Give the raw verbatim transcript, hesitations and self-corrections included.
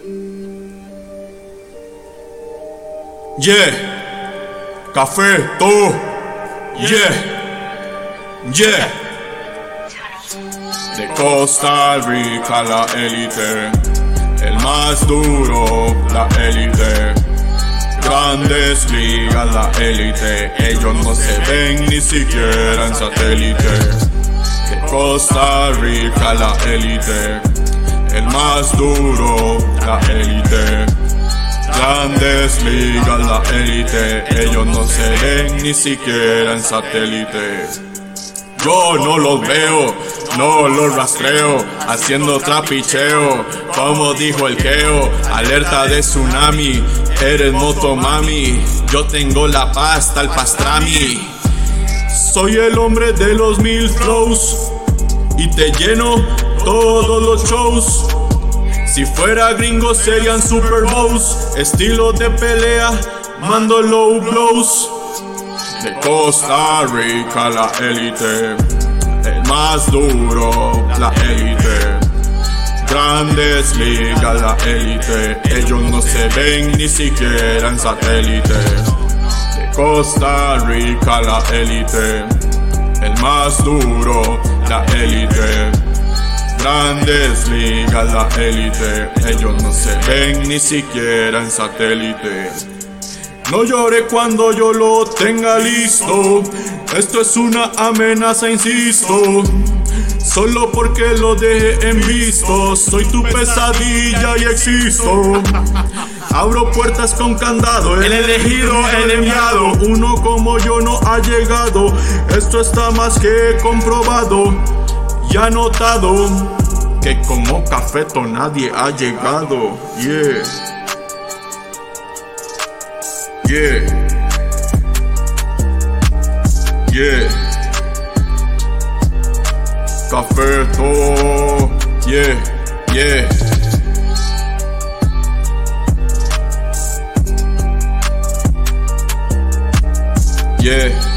Yeah, café, todo. Yeah, yeah. De Costa Rica la élite, el más duro, la élite. Grandes ligas, la élite. Ellos no se ven ni siquiera en satélite. De Costa Rica la élite, el más duro, la élite. Grandes ligas, la élite. Ellos no se ven ni siquiera en satélite. Yo no los veo, no los rastreo, haciendo trapicheo, como dijo el Keo, alerta de tsunami, eres motomami, yo tengo la pasta, el pastrami. Soy el hombre de los mil flows, y te lleno todos los shows. Si fuera gringo serían Super Bowls, estilo de pelea, mando low blows. De Costa Rica la élite, el más duro, la élite. Grandes ligas, la élite. Ellos no se ven ni siquiera en satélite. De Costa Rica la élite, el más duro, la élite. Grandes ligas, la élite. Ellos no se ven ni siquiera en satélite. No llore cuando yo lo tenga listo. Esto es una amenaza, insisto. Solo porque lo deje en visto. Soy tu pesadilla y existo. Abro puertas con candado. El elegido, el enviado. Uno como yo no ha llegado. Esto está más que comprobado. Ya notado que como Cafeto nadie ha llegado. Yeah. Yeah, yeah, Cafeto, yeah, yeah. Yeah.